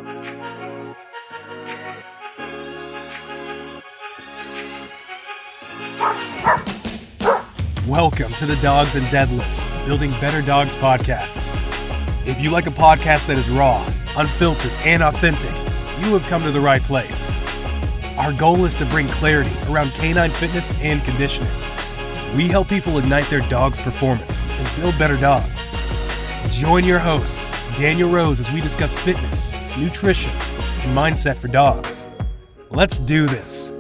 Welcome to the Dogs and Deadlifts, Building Better Dogs podcast. If you like a podcast that is raw, unfiltered, and authentic, you have come to the right place. Our goal is to bring clarity around canine fitness and conditioning. We help people ignite their dog's performance and build better dogs. Join your host, Daniel Rose, as we discuss fitness, nutrition, and mindset for dogs. Let's do this.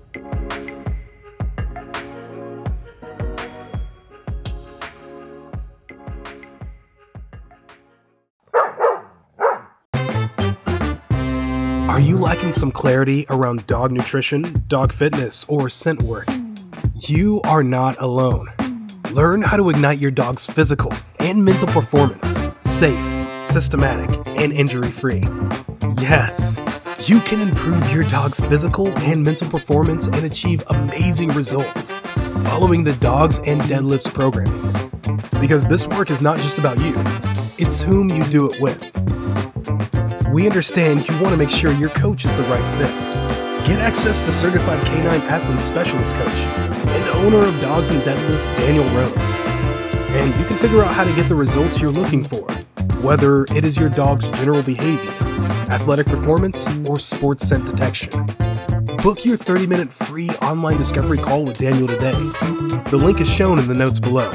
Are you lacking some clarity around dog nutrition, dog fitness, or scent work? You are not alone. Learn how to ignite your dog's physical and mental performance, safe, systematic, and injury-free. Yes, you can improve your dog's physical and mental performance and achieve amazing results following the Dogs and Deadlifts programming. Because this work is not just about you, it's whom you do it with. We understand you want to make sure your coach is the right fit. Get access to Certified Canine Athlete Specialist Coach and owner of Dogs and Deadlifts, Daniel Rose. And you can figure out how to get the results you're looking for, whether it is your dog's general behavior, athletic performance, or sports scent detection. Book your 30-minute free online discovery call with Daniel today. The link is shown in the notes below.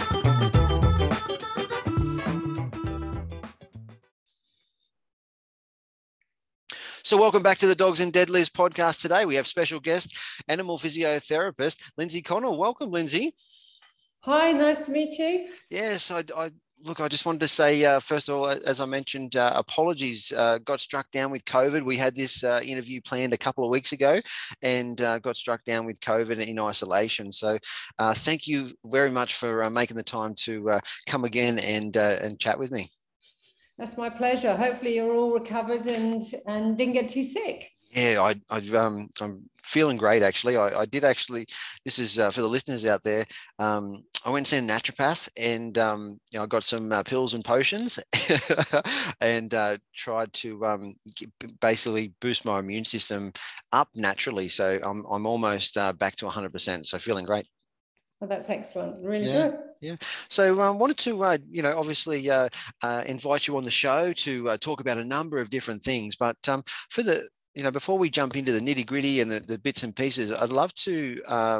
So welcome back to the Dogs and Deadlifts podcast. Today we have special guest, animal physiotherapist, Lindsay Connell. Welcome, Lindsay. Hi, nice to meet you. Yes, I just wanted to say, first of all, as I mentioned, apologies, got struck down with COVID. We had this interview planned a couple of weeks ago and got struck down with COVID in isolation. So thank you very much for making the time to come again and chat with me. That's my pleasure. Hopefully you're all recovered and didn't get too sick. Yeah, I'm feeling great, actually. I did actually, this is for the listeners out there, I went and seen a naturopath and I got some pills and potions and tried to basically boost my immune system up naturally. So I'm almost back to 100%, so feeling great. Well, that's excellent. Really good. Yeah. So I wanted to, obviously invite you on the show to talk about a number of different things. But for the, before we jump into the nitty gritty and the bits and pieces, I'd love to,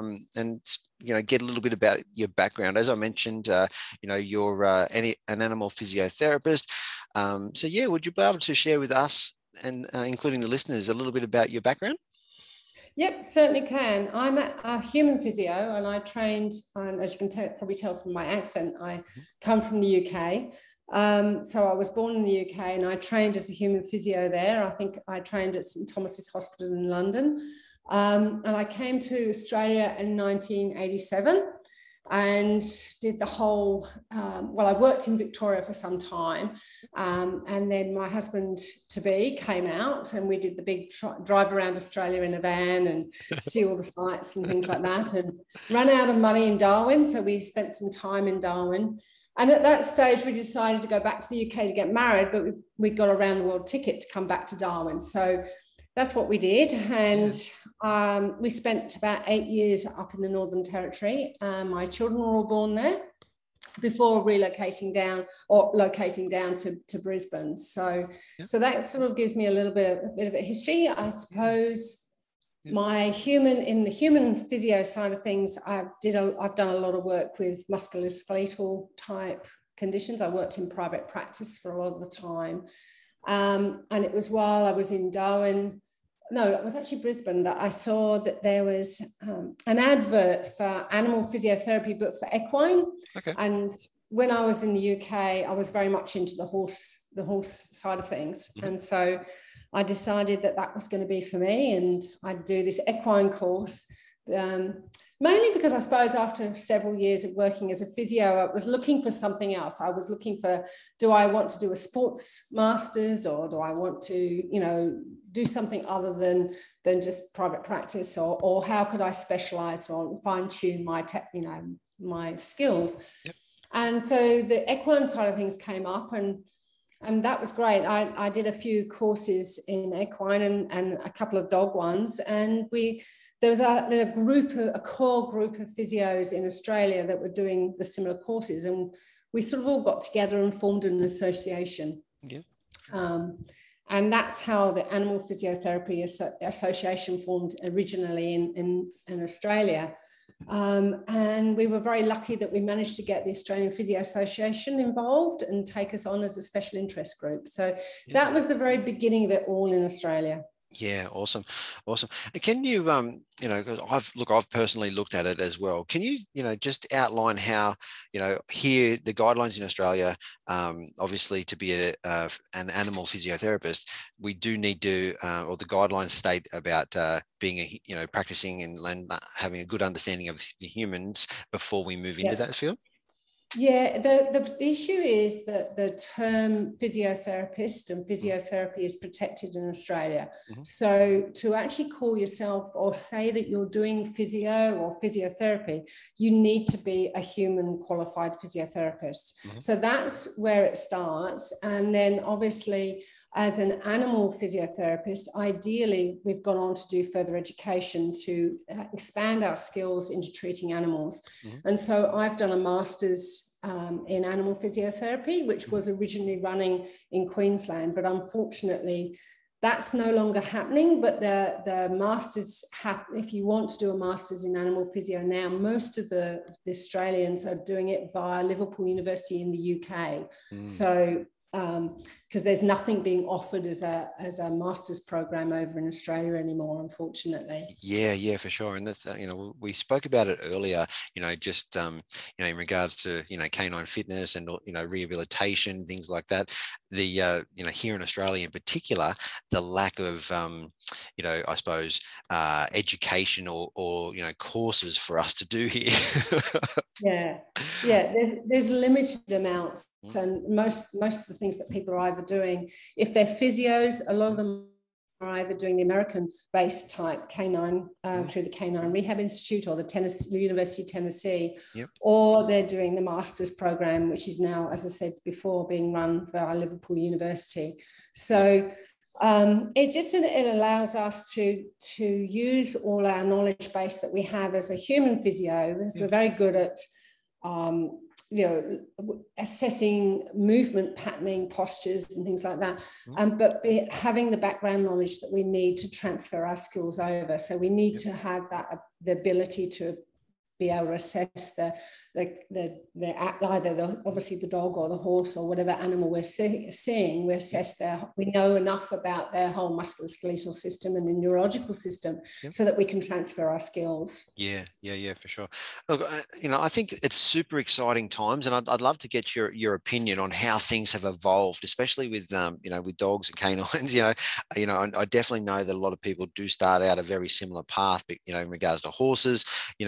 get a little bit about your background. As I mentioned, you're an animal physiotherapist. Would you be able to share with us and including the listeners a little bit about your background? Yep, certainly can. I'm a human physio and I trained, as you can probably tell from my accent, I come from the UK. So I was born in the UK and I trained as a human physio there. I think I trained at St Thomas's Hospital in London. And I came to Australia in 1987 and did the whole, I worked in Victoria for some time. And then my husband-to-be came out and we did the big drive around Australia in a van and see all the sights and things like that, and ran out of money in Darwin. So we spent some time in Darwin. And at that stage, we decided to go back to the UK to get married, but we got a round the world ticket to come back to Darwin. So that's what we did. And we spent about 8 years up in the Northern Territory. My children were all born there before locating down to Brisbane. So that sort of gives me a bit of a history, I suppose. In the human physio side of things, I've done a lot of work with musculoskeletal type conditions. I worked in private practice for a lot of the time. And it was while I was in Darwin, it was actually Brisbane, that I saw that there was an advert for animal physiotherapy, but for equine. Okay. And when I was in the UK, I was very much into the horse side of things. Mm-hmm. And so I decided that was going to be for me, and I'd do this equine course, mainly because I suppose after several years of working as a physio, I was looking for something else. I was looking for, do I want to do a sports master's, or do I want to, do something other than just private practice, or how could I specialize or fine tune my skills? Yep. And so the equine side of things came up, and And that was great. I did a few courses in equine and a couple of dog ones. And there was a core group of physios in Australia that were doing the similar courses. And we sort of all got together and formed an association. Yeah. And that's how the Animal Physiotherapy Association formed originally in Australia. And we were very lucky that we managed to get the Australian Physio Association involved and take us on as a special interest group. So that was the very beginning of it all in Australia. Yeah, awesome. Can you, I've personally looked at it as well. Can you, just outline how, here the guidelines in Australia, obviously to be an animal physiotherapist, we do need to, or the guidelines state about being practicing and having a good understanding of the humans before we move into that field? Yeah, the issue is that the term physiotherapist and physiotherapy is protected in Australia. Mm-hmm. So to actually call yourself or say that you're doing physio or physiotherapy, you need to be a human qualified physiotherapist. Mm-hmm. So that's where it starts. And then obviously, as an animal physiotherapist, ideally, we've gone on to do further education to expand our skills into treating animals. Mm-hmm. And so I've done a master's in animal physiotherapy, which was originally running in Queensland, but unfortunately, that's no longer happening. But the masters, if you want to do a master's in animal physio now, most of the Australians are doing it via Liverpool University in the UK. Mm. So because there's nothing being offered as a master's program over in Australia anymore, unfortunately. Yeah, for sure. And that's, we spoke about it earlier, just, in regards to, canine fitness and, rehabilitation, things like that. The, here in Australia in particular, the lack of, I suppose, education or courses for us to do here. Yeah. There's limited amounts. And most of the things that people are either doing, if they're physios, a lot of them are either doing the American-based type canine through the Canine Rehab Institute or the University of Tennessee, or they're doing the master's program, which is now, as I said before, being run via Liverpool University. So it allows us to use all our knowledge base that we have as a human physio, because we're very good at assessing movement patterning, postures and things like that, but having the background knowledge that we need to transfer our skills over. So we need to have the ability to be able to assess obviously the dog or the horse or whatever animal we're seeing, we know enough about their whole musculoskeletal system and the neurological system so that we can transfer our skills. Yeah, for sure. Look, I think it's super exciting times, and I'd love to get your opinion on how things have evolved, especially with with dogs and canines. I definitely know that a lot of people do start out a very similar path, but in regards to horses,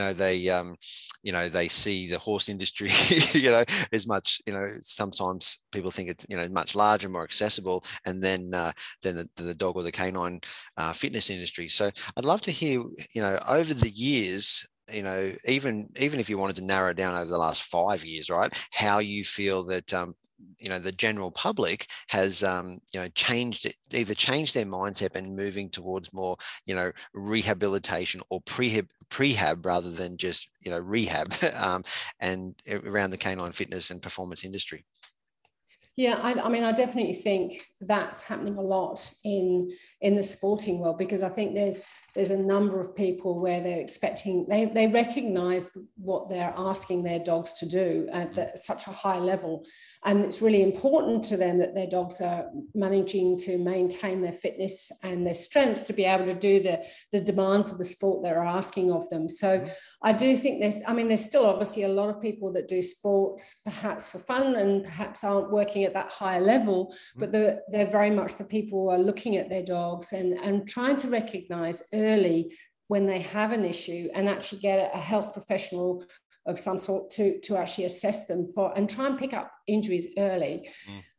they see the horse industry, as much, sometimes people think it's, much larger, more accessible, and then the dog or the canine fitness industry. So I'd love to hear, over the years, even if you wanted to narrow it down over the last 5 years, right, how you feel that, the general public has, either changed their mindset and moving towards more, rehabilitation or prehab rather than just, rehab, and around the canine fitness and performance industry. Yeah, I definitely think that's happening a lot in the sporting world, because I think there's a number of people where they're expecting, they recognize what they're asking their dogs to do at such a high level. And it's really important to them that their dogs are managing to maintain their fitness and their strength to be able to do the demands of the sport they're asking of them. So I do think there's still obviously a lot of people that do sports perhaps for fun and perhaps aren't working at that higher level, but they're very much the people who are looking at their dogs and trying to recognize early when they have an issue and actually get a health professional of some sort to actually assess them and try and pick up injuries early.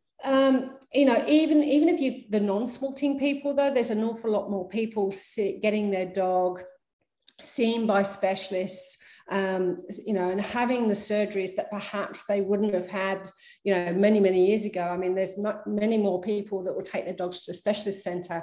Even if the non-sporting people, though, there's an awful lot more people getting their dog seen by specialists and having the surgeries that perhaps they wouldn't have had, many, many years ago. I mean, there's many more people that will take their dogs to a specialist centre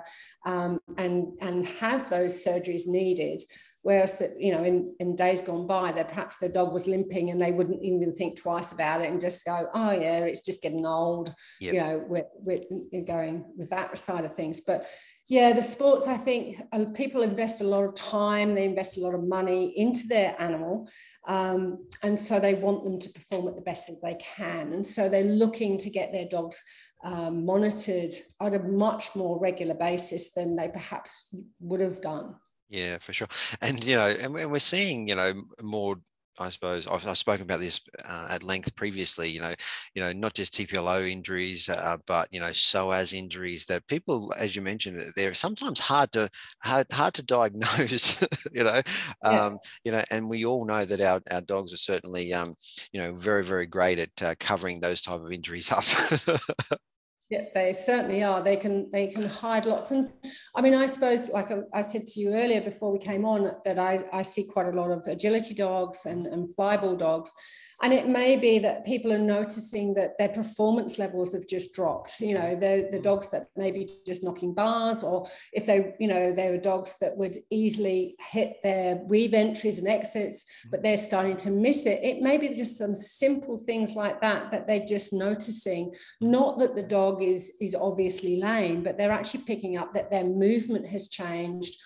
and have those surgeries needed. Whereas that, in days gone by, that perhaps their dog was limping and they wouldn't even think twice about it and just go, oh yeah, it's just getting old. Yep. We're going with that side of things. But yeah, the sports, I think people invest a lot of time, they invest a lot of money into their animal. And so they want them to perform at the best that they can. And so they're looking to get their dogs monitored on a much more regular basis than they perhaps would have done. Yeah, for sure. And, and we're seeing, more, I suppose, I've spoken about this at length previously, not just TPLO injuries, but, psoas injuries that people, as you mentioned, they're sometimes hard to diagnose, and we all know that our dogs are certainly, very, very great at covering those type of injuries up. Yeah, they certainly are. They can hide lots. And I mean, I suppose, like I said to you earlier before we came on, that I see quite a lot of agility dogs and flyball dogs. And it may be that people are noticing that their performance levels have just dropped. The dogs that may be just knocking bars, or if they were dogs that would easily hit their weave entries and exits, but they're starting to miss it. It may be just some simple things like that they're just noticing. Not that the dog is obviously lame, but they're actually picking up that their movement has changed,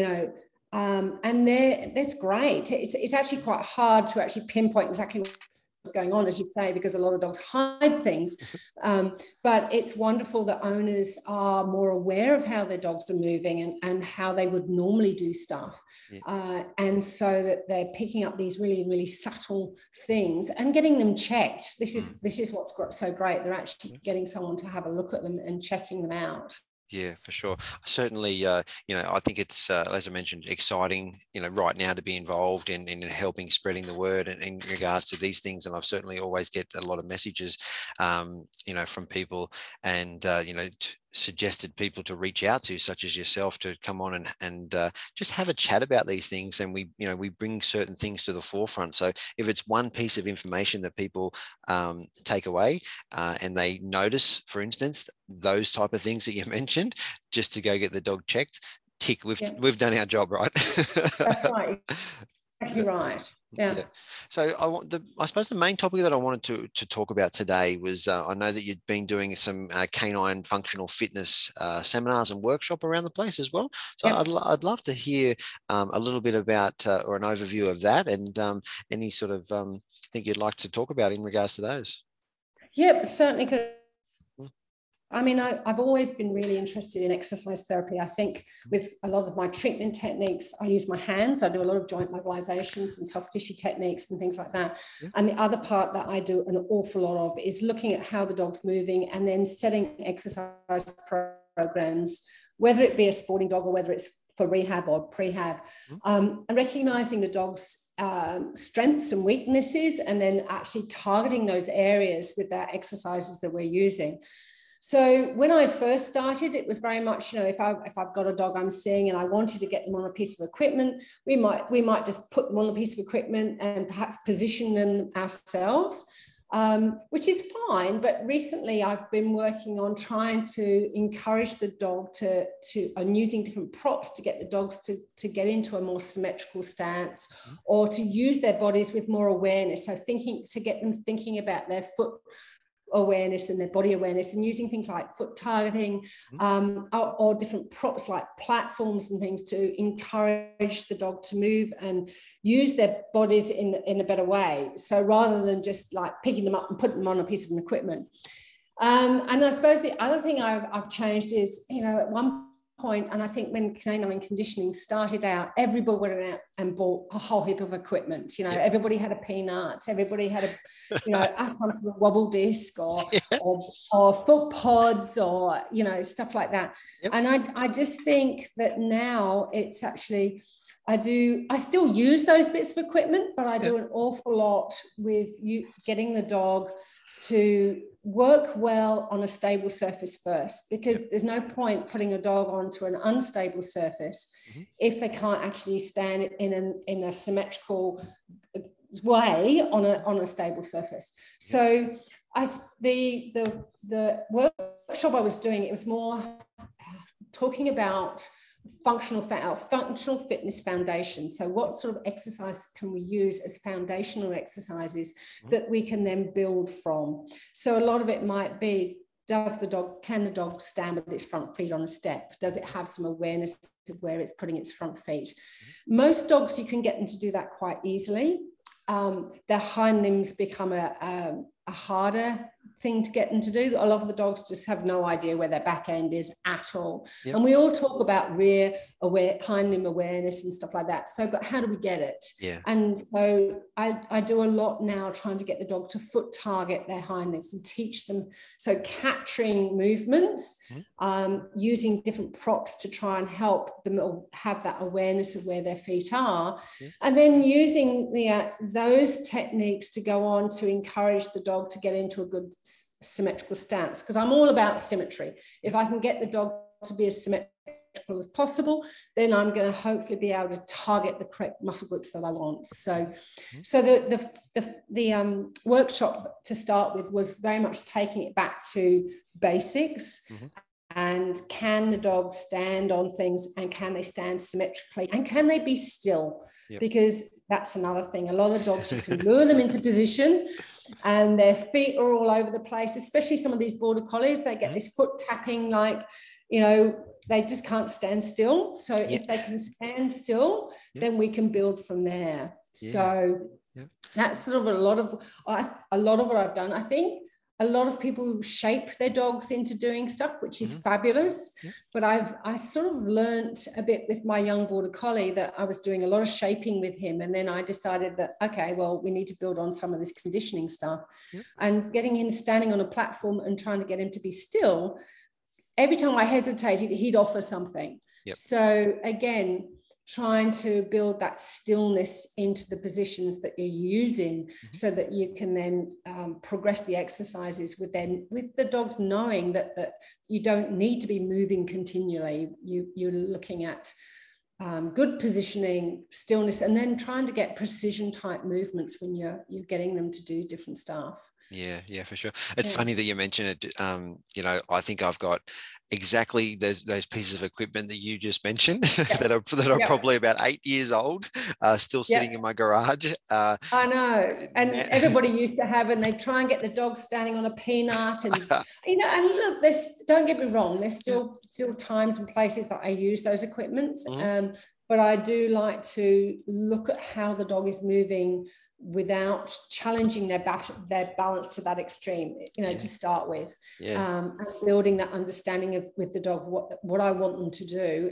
and that's great. It's actually quite hard to actually pinpoint exactly what's going on, as you say, because a lot of dogs hide things. But it's wonderful that owners are more aware of how their dogs are moving and how they would normally do stuff. Yeah. And so that they're picking up these really, really subtle things and getting them checked. This is what's so great. They're actually getting someone to have a look at them and checking them out. Yeah, for sure. Certainly, I think it's, as I mentioned, exciting, right now to be involved in helping spreading the word in regards to these things. And I've certainly always get a lot of messages, from people and, suggested people to reach out to, such as yourself, to come on and just have a chat about these things. And we bring certain things to the forefront. So if it's one piece of information that people take away and they notice, for instance, those type of things that you mentioned, just to go get the dog checked, tick, we've done our job, right? That's right. Exactly right. Yeah. So I suppose the main topic that I wanted to talk about today was, I know that you've been doing some canine functional fitness seminars and workshop around the place as well. So I'd love to hear a little bit about or an overview of that, and any sort of thing you'd like to talk about in regards to those. Yep, certainly. I mean, I've always been really interested in exercise therapy. I think with a lot of my treatment techniques, I use my hands. I do a lot of joint mobilizations and soft tissue techniques and things like that. Yeah. And the other part that I do an awful lot of is looking at how the dog's moving and then setting exercise programs, whether it be a sporting dog or whether it's for rehab or prehab, and recognizing the dog's strengths and weaknesses, and then actually targeting those areas with the exercises that we're using. So when I first started, it was very much, if I've got a dog I'm seeing and I wanted to get them on a piece of equipment, we might just put them on a piece of equipment and perhaps position them ourselves, which is fine. But recently I've been working on trying to encourage the dog and using different props to get the dogs to get into a more symmetrical stance, or to use their bodies with more awareness. So to get them thinking about their foot awareness and their body awareness, and using things like foot targeting, or different props like platforms and things to encourage the dog to move and use their bodies in a better way. So rather than just like picking them up and putting them on a piece of equipment. And I suppose the other thing I've changed is, at one point, and I think when canine conditioning started out, everybody went out and bought a whole heap of equipment. Everybody had a peanut, everybody had some sort of wobble disc or foot pods or stuff like that. Yep. And I just think that now it's actually, I still use those bits of equipment, but I do an awful lot with you getting the dog to work well on a stable surface first, because there's no point putting a dog onto an unstable surface if they can't actually stand in a symmetrical, way on a stable surface. So the workshop I was doing, it was more talking about functional fitness foundation. So what sort of exercise can we use as foundational exercises that we can then build from? So a lot of it might be, can the dog stand with its front feet on a step? Does it have some awareness of where it's putting its front feet? Most dogs, you can get them to do that quite easily. Their hind limbs become a harder thing to get them to do. A lot of the dogs just have no idea where their back end is at all. Yep. And we all talk about hind limb awareness and stuff like that. So, but how do we get it? Yeah. And so I do a lot now trying to get the dog to foot target their hind limbs and teach them. So capturing movements, using different props to try and help them have that awareness of where their feet are. Yeah. And then using those techniques to go on to encourage the dog to get into a good symmetrical stance, because I'm all about symmetry. If I can get the dog to be as symmetrical as possible, then I'm going to hopefully be able to target the correct muscle groups that I want. So the workshop to start with was very much taking it back to basics. And can the dog stand on things, and can they stand symmetrically, and can they be still? Yep. Because that's another thing. A lot of dogs, you can lure them into position and their feet are all over the place, especially some of these border collies. They get this foot tapping, like, they just can't stand still. So if they can stand still, then we can build from there. So that's sort of a lot of what I've done. I think a lot of people shape their dogs into doing stuff, which is fabulous. But I sort of learnt a bit with my young border collie that I was doing a lot of shaping with him. And then I decided that, okay, well, we need to build on some of this conditioning stuff. And getting him standing on a platform and trying to get him to be still, every time I hesitated, he'd offer something. So again, trying to build that stillness into the positions that you're using so that you can then progress the exercises with the dogs knowing that you don't need to be moving continually. You're looking at good positioning, stillness, and then trying to get precision type movements when you're getting them to do different stuff. Yeah, for sure. It's funny that you mention it. I think I've got exactly those pieces of equipment that you just mentioned that are probably about 8 years old, still sitting in my garage. I know, and everybody used to have, and they try and get the dog standing on a peanut, and and look, don't get me wrong, there's still times and places that I use those equipments, but I do like to look at how the dog is moving without challenging their balance to that extreme, to start with, and building that understanding with the dog what I want them to do,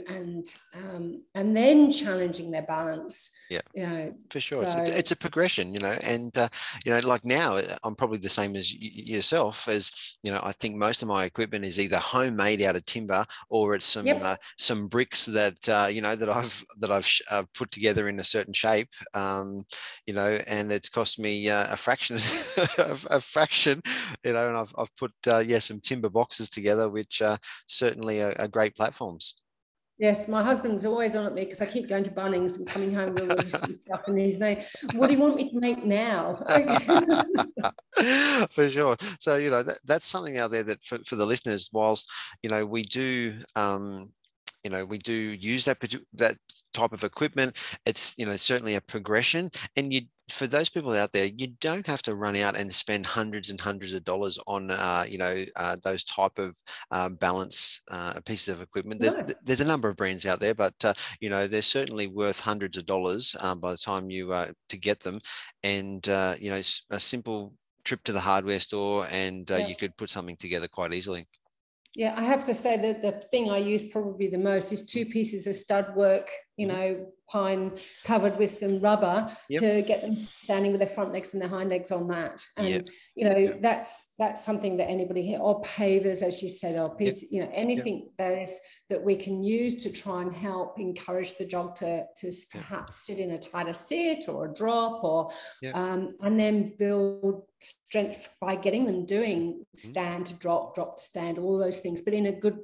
and then challenging their balance. For sure. So, it's a progression, and like now I'm probably the same as yourself. As I think most of my equipment is either homemade out of timber, or it's some bricks that that I've put together in a certain shape, and it's cost me a fraction, and I've put some timber boxes together, which certainly are great platforms. Yes, my husband's always on at me because I keep going to Bunnings and coming home with all this stuff, and he's like, "What do you want me to make now?" For sure. So that's something out there that for the listeners, whilst we do. We do use that type of equipment. It's certainly a progression, and for those people out there, you don't have to run out and spend hundreds and hundreds of dollars on those type of balance pieces of equipment. There's a number of brands out there, but they're certainly worth hundreds of dollars by the time you to get them, and a simple trip to the hardware store, and you could put something together quite easily. Yeah, I have to say that the thing I use probably the most is 2 pieces of stud work, pine covered with some rubber to get them standing with their front legs and their hind legs on that. And, that's something that anybody here, or pavers, as you said, or pieces, anything that we can use to try and help encourage the dog to perhaps sit in a tighter sit or a drop, or and then build strength by getting them doing stand to drop, drop to stand, all those things, but in a good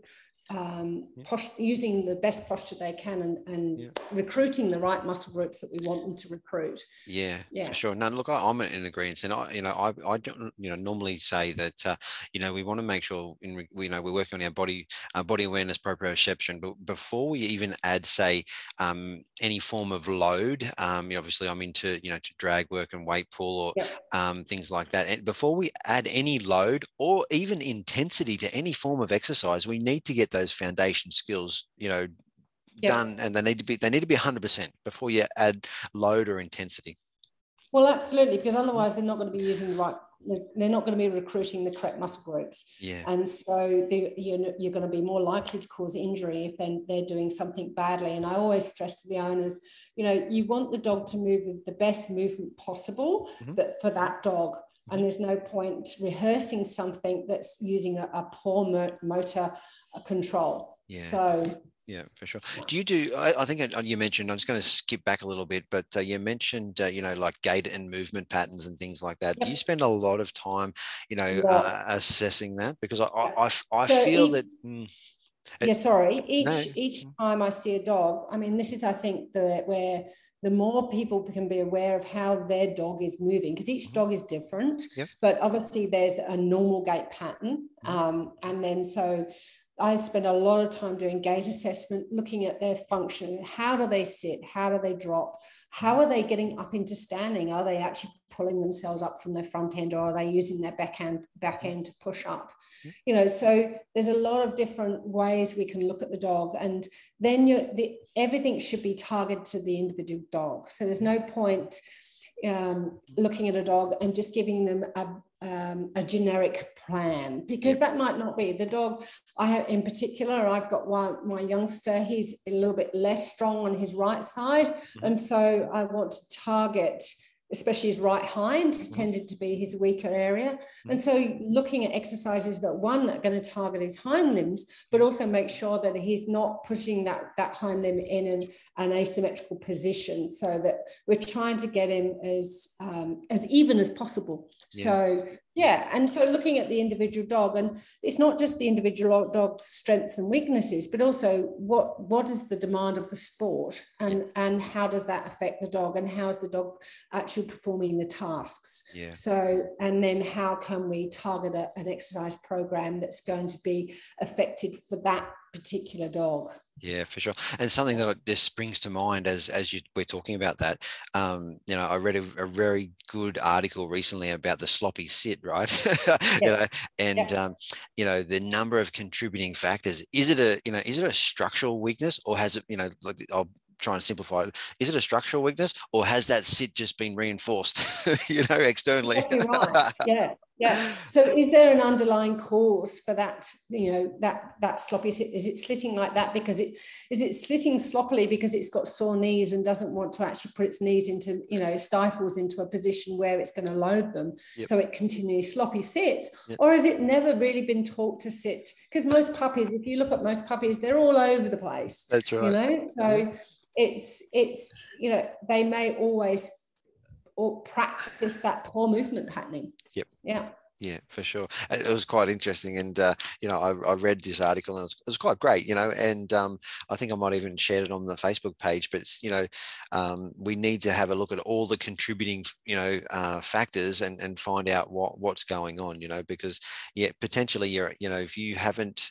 using the best posture they can and recruiting the right muscle groups that we want them to recruit. Yeah, for sure. No, look, I'm in agreement, and I don't, normally say that, we want to make sure we're working on our body awareness, proprioception, but before we even add, say, any form of load, obviously I'm into, to drag work and weight pull or things like that. And before we add any load or even intensity to any form of exercise, we need to get those foundation skills, done, and they need to be 100% before you add load or intensity. Well, absolutely, because otherwise they're not going to be using the right, they're not going to be recruiting the correct muscle groups. Yeah. And so you're going to be more likely to cause injury if they're doing something badly. And I always stress to the owners, you want the dog to move with the best movement possible for that dog. And there's no point rehearsing something that's using a poor motor control. Yeah. So yeah, for sure. Do you do, I think you mentioned, I'm just going to skip back a little bit, but you mentioned, like gait and movement patterns and things like that. Yep. Do you spend a lot of time, assessing that? Because I feel that... Each time I see a dog, I mean, this is, I think, where the more people can be aware of how their dog is moving, because each dog is different, but obviously there's a normal gait pattern. And then so I spend a lot of time doing gait assessment, looking at their function. How do they sit? How do they drop? How are they getting up into standing? Are they actually pulling themselves up from their front end, or are they using their back end to push up? So there's a lot of different ways we can look at the dog, and then everything should be targeted to the individual dog. So there's no point looking at a dog and just giving them a generic plan, because that might not be the dog. I have, in particular, I've got my youngster, he's a little bit less strong on his right side, and so I want to target especially his right hind tended to be his weaker area. And so looking at exercises that are going to target his hind limbs, but also make sure that he's not pushing that hind limb in an asymmetrical position, so that we're trying to get him as even as possible. And so looking at the individual dog, and it's not just the individual dog's strengths and weaknesses, but also what is the demand of the sport, and how does that affect the dog, and how is the dog actually performing the tasks. So, and then how can we target an exercise program that's going to be effective for that particular dog? Yeah, for sure. And something that just springs to mind as we're talking about that, I read a very good article recently about the sloppy sit, right? The number of contributing factors. Is it a structural weakness, or has it, I'll try and simplify it. Is it a structural weakness, or has that sit just been reinforced, externally? Right. Yeah. So is there an underlying cause for that, that sloppy sit? Is it sitting like that because is it sitting sloppily because it's got sore knees and doesn't want to actually put its knees into, stifles into a position where it's going to load them, so it continually sloppy sits? Or has it never really been taught to sit? Because most puppies, if you look at most puppies, they're all over the place. That's right. So it's they may always practice that poor movement patterning. Yeah, for sure. It was quite interesting, and I read this article, and it was quite great, and I think I might even shared it on the Facebook page. But we need to have a look at all the contributing factors and find out what's going on, because potentially if you haven't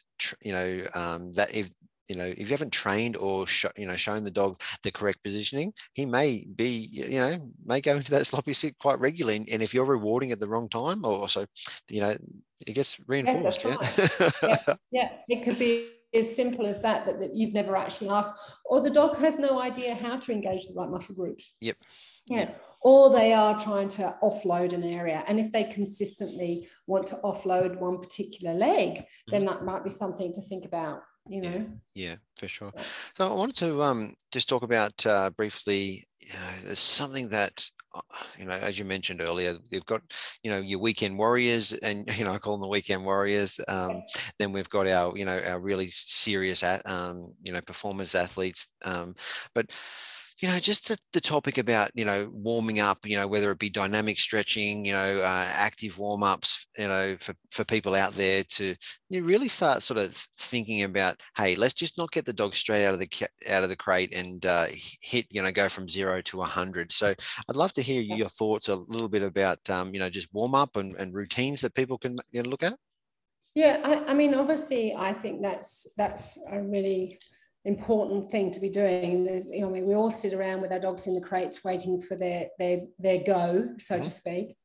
if you haven't trained or shown the dog the correct positioning, he may may go into that sloppy sit quite regularly. And if you're rewarding at the wrong time, or also, it gets reinforced. It could be as simple as that you've never actually asked, or the dog has no idea how to engage the right muscle groups. Or they are trying to offload an area, and if they consistently want to offload one particular leg, then that might be something to think about. Yeah, for sure. So I wanted to just talk about briefly, there's something that, as you mentioned earlier, you've got, your weekend warriors, and, I call them the weekend warriors. Then we've got our really serious, performance athletes. But Just the topic about, warming up, whether it be dynamic stretching, active warm ups, for people out there to really start sort of thinking about, hey, let's just not get the dog straight out of the crate and hit, go from 0 to 100. So I'd love to hear your thoughts a little bit about, just warm up and routines that people can look at. Yeah, I mean, obviously, I think that's a really important thing to be doing. We all sit around with our dogs in the crates waiting for their go, so to speak.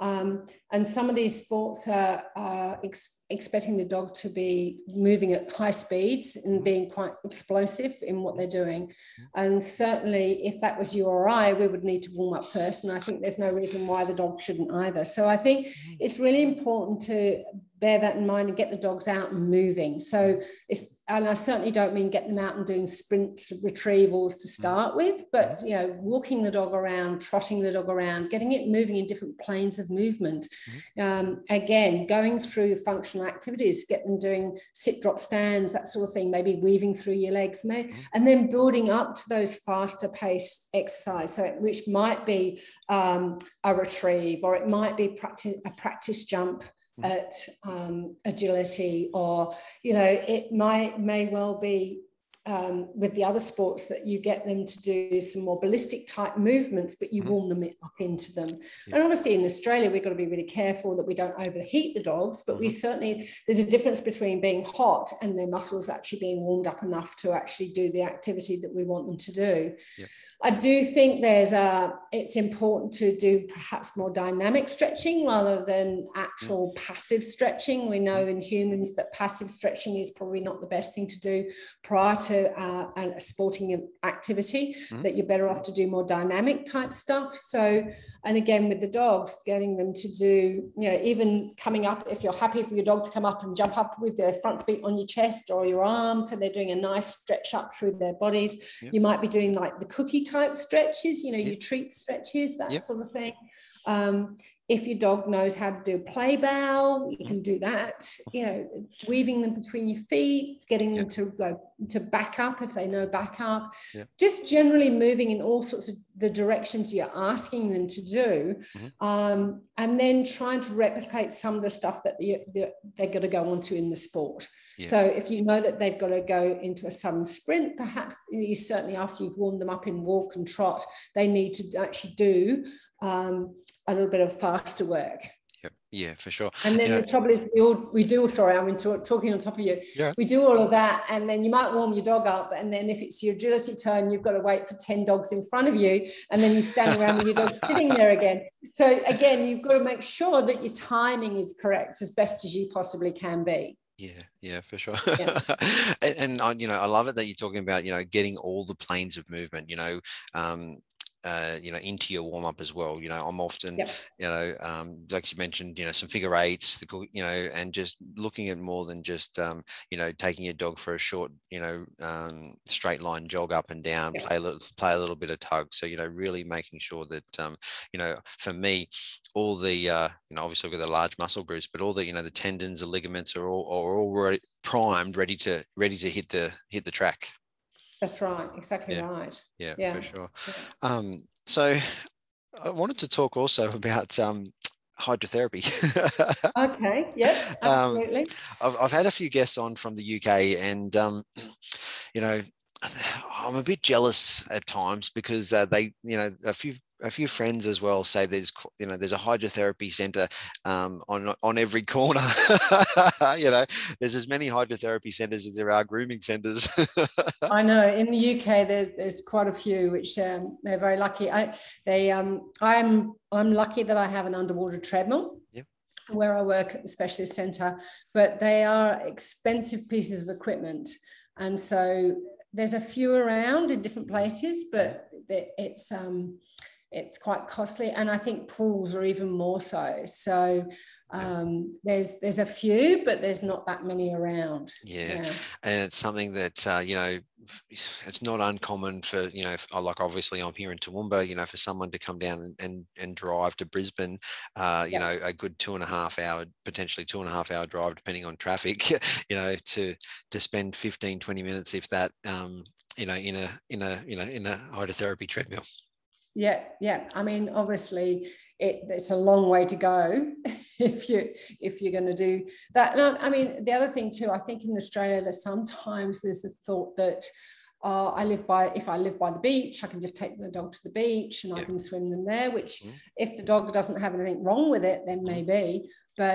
And some of these sports are expecting the dog to be moving at high speeds and being quite explosive in what they're doing. And certainly, if that was you or I, we would need to warm up first. And I think there's no reason why the dog shouldn't either. So I think it's really important to bear that in mind and get the dogs out and moving. So and I certainly don't mean get them out and doing sprint retrievals to start with, but walking the dog around, trotting the dog around, getting it moving in different planes of movement. Again, going through functional activities, get them doing sit, drop, stands, that sort of thing, maybe weaving through your legs, and then building up to those faster pace exercise. So which might be a retrieve, or it might be a practice jump at agility, or it may well be with the other sports that you get them to do some more ballistic type movements, but you warm them up into them. And obviously in Australia, we've got to be really careful that we don't overheat the dogs, but we certainly, there's a difference between being hot and their muscles actually being warmed up enough to actually do the activity that we want them to do. I do think it's important to do perhaps more dynamic stretching rather than actual passive stretching. We know in humans that passive stretching is probably not the best thing to do prior to a sporting activity, that you're better off to do more dynamic type stuff. So, and again, with the dogs, getting them to do, even coming up, if you're happy for your dog to come up and jump up with their front feet on your chest or your arms, so they're doing a nice stretch up through their bodies. You might be doing like the cookie type stretches, your treat stretches, that sort of thing. If your dog knows how to do play bow, you can do that, weaving them between your feet, getting them to go to back up if they know back up, just generally moving in all sorts of the directions you're asking them to do, and then trying to replicate some of the stuff that they're going to go onto in the sport. So if you know that they've got to go into a sudden sprint, perhaps you certainly, after you've warmed them up in walk and trot, they need to actually do a little bit of faster work. Yeah, for sure. And then the trouble is we do, sorry, I'm talking on top of you. We do all of that, and then you might warm your dog up, and then if it's your agility turn, you've got to wait for 10 dogs in front of you, and then you stand around with your dog sitting there again. So again, you've got to make sure that your timing is correct as best as you possibly can be. Yeah, for sure. And I love it that you're talking about, getting all the planes of movement, into your warm up as well. I'm often, like you mentioned, some figure eights, and just looking at more than just, taking your dog for a short, straight line jog up and down, play a little bit of tug. So, really making sure that, for me, all the, obviously we've got the large muscle groups, but all the, the tendons, the ligaments are already primed, ready to hit the track. That's right. Exactly right. Yeah, for sure. So I wanted to talk also about hydrotherapy. Okay. Yep. Absolutely. I've had a few guests on from the UK, and I'm a bit jealous at times because they, a few friends as well say there's a hydrotherapy center on every corner. There's as many hydrotherapy centers as there are grooming centers. I know in the UK there's quite a few, which they're very lucky. I'm lucky that I have an underwater treadmill. Where I work at the specialist center, but they are expensive pieces of equipment, and so there's a few around in different places, but it's quite costly, and I think pools are even more so. So there's a few, but there's not that many around. And it's something that it's not uncommon for like obviously I'm here in Toowoomba, for someone to come down and drive to Brisbane, a good 2.5 hour, potentially 2.5 hour drive depending on traffic, to spend 15-20 minutes if that you know, in a hydrotherapy treadmill. Yeah, yeah. I mean, obviously, it's a long way to go if you're going to do that. And I mean, the other thing too, I think in Australia, there's a thought that if I live by the beach, I can just take the dog to the beach and I can swim them there. Which, if the dog doesn't have anything wrong with it, then maybe. But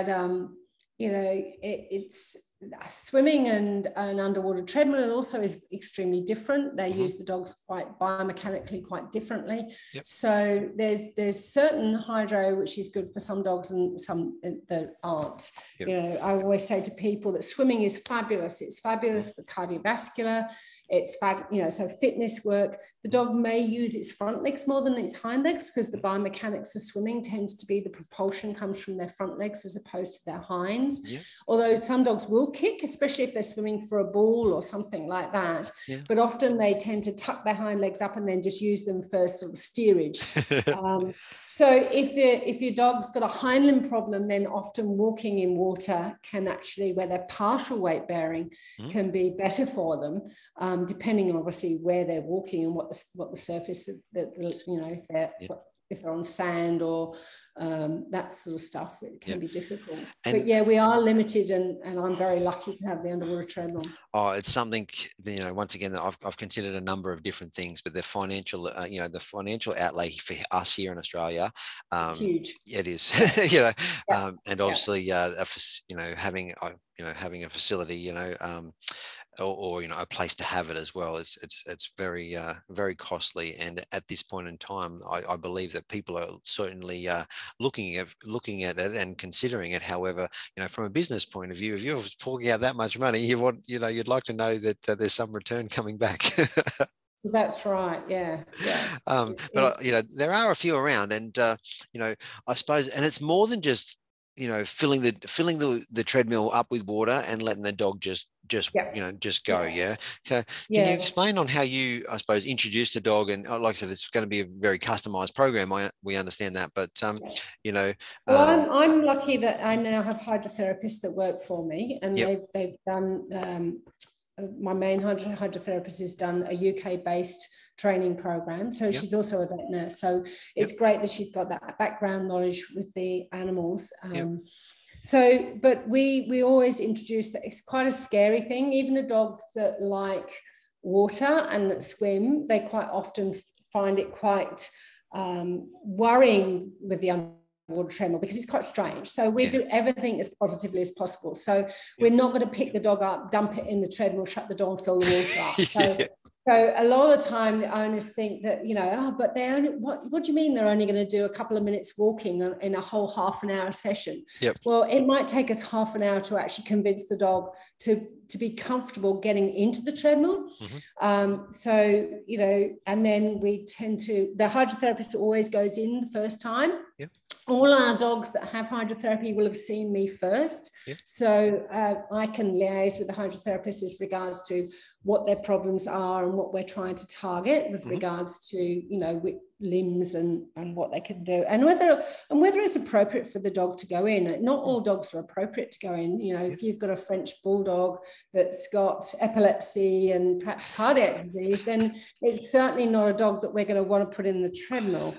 it's swimming and an underwater treadmill also is extremely different. They use the dogs quite biomechanically quite differently. So there's certain hydro which is good for some dogs and some that aren't. I always say to people that swimming is fabulous. It's fabulous for cardiovascular. It's so fitness work. The dog may use its front legs more than its hind legs because the biomechanics of swimming tends to be the propulsion comes from their front legs as opposed to their hinds. Although some dogs will kick, especially if they're swimming for a ball or something like that. But often they tend to tuck their hind legs up and then just use them for sort of steerage. So if your dog's got a hind limb problem, then often walking in water can actually, where they're partial weight bearing, can be better for them. Depending on obviously where they're walking and what the surface that if they're on sand or that sort of stuff, it can be difficult. But we are limited, and I'm very lucky to have the underwater treadmill. Oh, it's something, once again, I've considered a number of different things, but the financial, the financial outlay for us here in Australia, huge. It is, and obviously, having a facility, or a place to have it as well. It's very very costly, and at this point in time, I believe that people are certainly looking at it and considering it. However, from a business point of view, if you're forking out that much money, you'd like to know that there's some return coming back. That's right. Yeah. But there are a few around, and I suppose, and it's more than just filling the treadmill up with water and letting the dog just go. So can you explain on how you, I suppose, introduced the dog? And like I said, it's going to be a very customized program. We understand that, but well, I'm lucky that I now have hydrotherapists that work for me, and they've done my main hydrotherapist has done a UK based training program, so she's also a vet nurse, so it's great that she's got that background knowledge with the animals. So but we always introduce that it's quite a scary thing. Even the dogs that like water and that swim, they quite often find it quite worrying with the underwater treadmill because it's quite strange. So we do everything as positively as possible. So we're not going to pick the dog up, dump it in the treadmill, shut the door and fill the water up. So a lot of the time the owners think that, but they only, what do you mean they're only going to do a couple of minutes walking in a whole half an hour session? Well, it might take us half an hour to actually convince the dog to be comfortable getting into the treadmill. And then we tend to, the hydrotherapist always goes in the first time. All our dogs that have hydrotherapy will have seen me first. So I can liaise with the hydrotherapist as regards to what their problems are and what we're trying to target with regards to, limbs and what they can do, and whether it's appropriate for the dog to go in. Not all dogs are appropriate to go in. If you've got a French bulldog that's got epilepsy and perhaps cardiac disease, then it's certainly not a dog that we're going to want to put in the treadmill.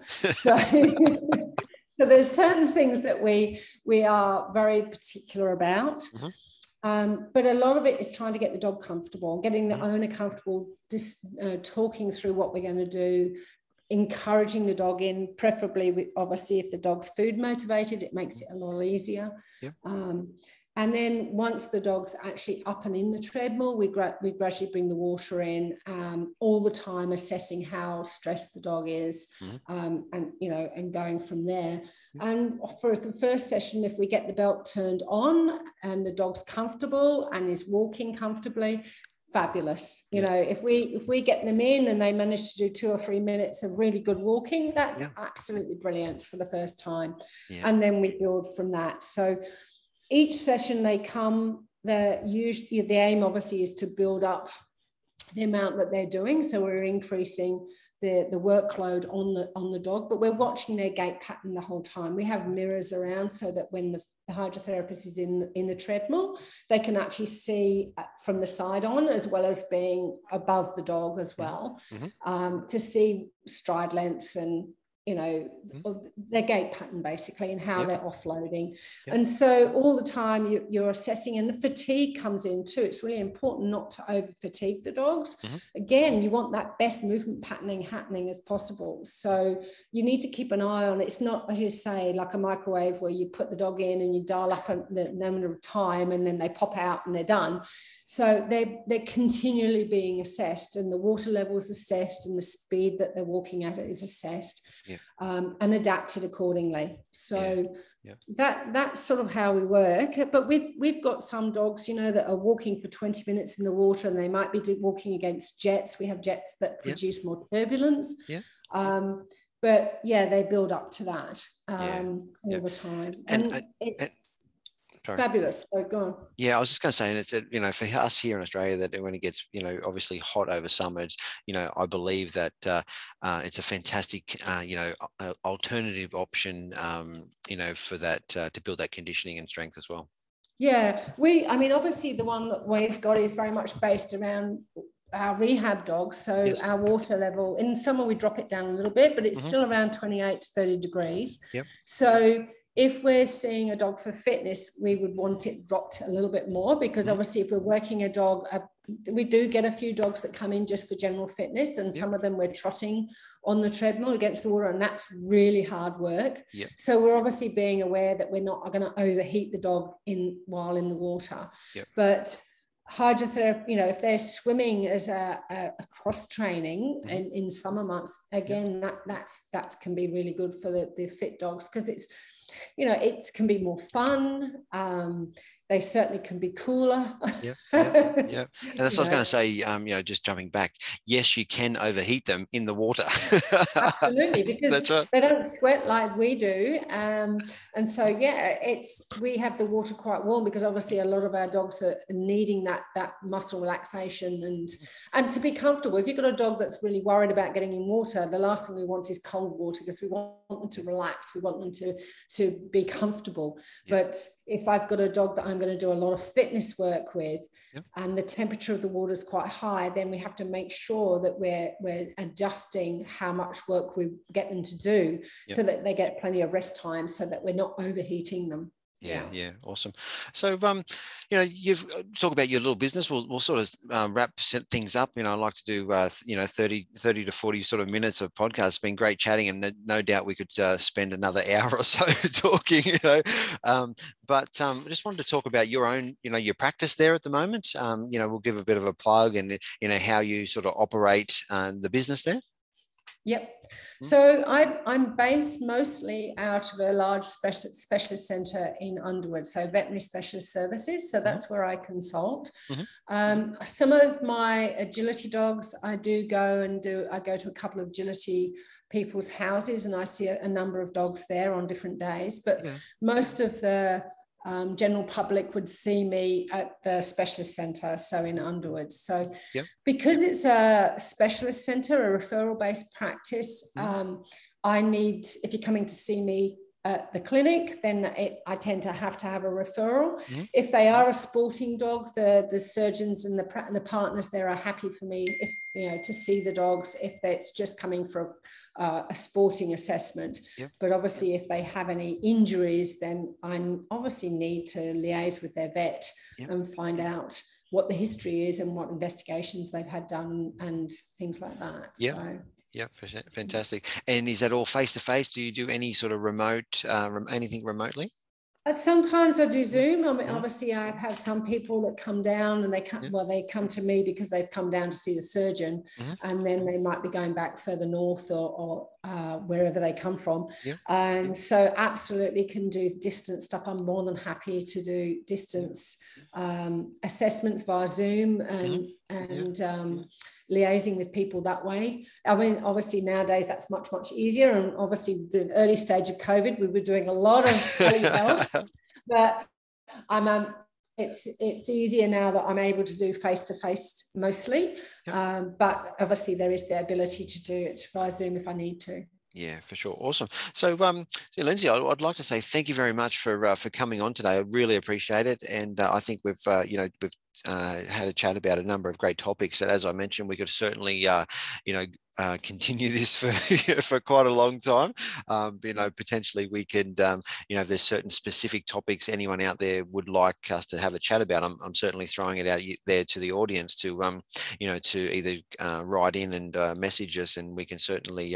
So there's certain things that we are very particular about. But a lot of it is trying to get the dog comfortable, getting the owner comfortable, just talking through what we're going to do, encouraging the dog in, preferably obviously if the dog's food motivated, it makes it a lot easier. And then once the dog's actually up and in the treadmill, we gradually bring the water in, all the time assessing how stressed the dog is, and going from there. And for the first session, if we get the belt turned on and the dog's comfortable and is walking comfortably, fabulous. If we get them in and they manage to do 2 or 3 minutes of really good walking, that's absolutely brilliant for the first time. And then we build from that. So each session they come, the aim obviously is to build up the amount that they're doing. So we're increasing the workload on the dog, but we're watching their gait pattern the whole time. We have mirrors around so that when the hydrotherapist is in the treadmill, they can actually see from the side on, as well as being above the dog as well, to see stride length and, you know, their gait pattern basically, and how they're offloading. And so all the time you're assessing, and the fatigue comes in too. It's really important not to over fatigue the dogs. Again, you want that best movement patterning happening as possible. So you need to keep an eye on it. It's not, as you say, like a microwave where you put the dog in and you dial up the number of time and then they pop out and they're done. So they're continually being assessed, and the water level is assessed, and the speed that they're walking at it is assessed, and adapted accordingly. So that's sort of how we work. But we've got some dogs, you know, that are walking for 20 minutes in the water, and they might be walking against jets. We have jets that produce more turbulence. But they build up to that all the time. And fabulous. So go on. Yeah, I was just going to say, and it's, you know, for us here in Australia, that when it gets, you know, obviously hot over summers, you know, I believe that it's a fantastic, you know, alternative option, you know, for that to build that conditioning and strength as well. Yeah, I mean, obviously the one that we've got is very much based around our rehab dogs. So our water level in summer, we drop it down a little bit, but it's still around 28 to 30 degrees. So if we're seeing a dog for fitness, we would want it dropped a little bit more, because obviously if we're working a dog, we do get a few dogs that come in just for general fitness, and some of them we're trotting on the treadmill against the water, and that's really hard work. So we're obviously being aware that we're not going to overheat the dog while in the water. But hydrotherapy, you know, if they're swimming as a cross training in summer months, again, that can be really good for the fit dogs, because it's, you know, it can be more fun. They certainly can be cooler. And that's what I was going to say, you know, just jumping back. Yes, you can overheat them in the water. Absolutely, because they don't sweat like we do. And so, we have the water quite warm, because obviously a lot of our dogs are needing that muscle relaxation and to be comfortable. If you've got a dog that's really worried about getting in water, the last thing we want is cold water, because we want them to relax. We want them to be comfortable. But if I've got a dog that I'm going to do a lot of fitness work with, and the temperature of the water is quite high, then we have to make sure that we're adjusting how much work we get them to do, so that they get plenty of rest time, so that we're not overheating them. Awesome. So you know, you've talked about your little business. We'll sort of wrap things up. You know, I like to do you know, 30 to 40 sort of minutes of podcast. It's been great chatting, and no doubt we could spend another hour or so talking, you know. But I just wanted to talk about your own, you know, your practice there at the moment. You know, we'll give a bit of a plug, and, you know, how you sort of operate the business there. So I'm based mostly out of a large specialist centre in Underwood, so veterinary specialist services. So that's where I consult. Some of my agility dogs, I go to a couple of agility people's houses, and I see a number of dogs there on different days. But most of the general public would see me at the specialist centre, so in Underwood. So because it's a specialist centre, a referral-based practice, if you're coming to see me at the clinic, then I tend to have a referral. If they are a sporting dog, the surgeons and the partners there are happy for me, if, you know, to see the dogs if it's just coming for a sporting assessment. But obviously if they have any injuries, then I obviously need to liaise with their vet and find out what the history is and what investigations they've had done and things like that. Fantastic. And is that all face to face? Do you do any sort of remote, anything remotely? Sometimes I do Zoom. I mean, obviously I've had some people that come down, and they come to me because they've come down to see the surgeon, and then they might be going back further north or wherever they come from. So absolutely can do distance stuff. I'm more than happy to do distance assessments via Zoom and liaising with people that way. I mean, obviously nowadays that's much, much easier. And obviously the early stage of COVID, we were doing a lot of telehealth, but it's easier now that I'm able to do face-to-face mostly. But obviously there is the ability to do it via Zoom if I need to. Yeah, for sure. Awesome. So, Lindsay, I'd like to say thank you very much for coming on today. I really appreciate it, and I think we've had a chat about a number of great topics. And as I mentioned, we could certainly continue this for for quite a long time. Potentially we could, if there's certain specific topics anyone out there would like us to have a chat about, I'm certainly throwing it out there to the audience to either write in and message us, and we can certainly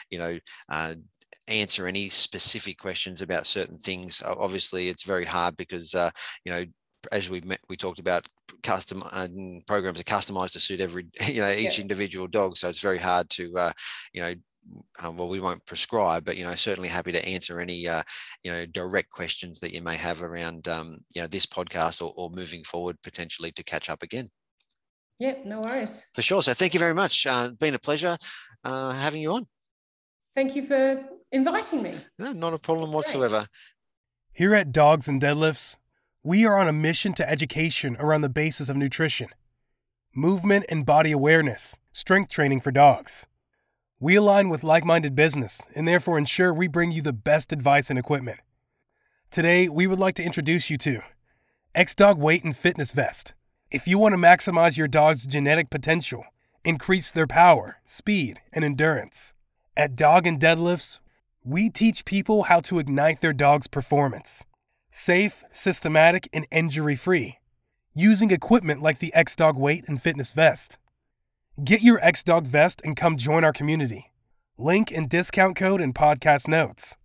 answer any specific questions about certain things. Obviously, it's very hard because as we talked about, custom programs are customized to suit each individual dog. So it's very hard to well, we won't prescribe, but certainly happy to answer any direct questions that you may have around this podcast or moving forward potentially to catch up again. Yep, no worries. For sure. So thank you very much. Been a pleasure having you on. Thank you for inviting me. No, not a problem whatsoever. Here at Dogs and Deadlifts, we are on a mission to education around the basis of nutrition, movement and body awareness, strength training for dogs. We align with like-minded business and therefore ensure we bring you the best advice and equipment. Today, we would like to introduce you to X-Dog Weight and Fitness Vest. If you want to maximize your dog's genetic potential, increase their power, speed, and endurance. At Dog and Deadlifts, we teach people how to ignite their dog's performance. Safe, systematic, and injury-free, using equipment like the X-Dog Weight and Fitness Vest. Get your X-Dog vest and come join our community. Link and discount code in podcast notes.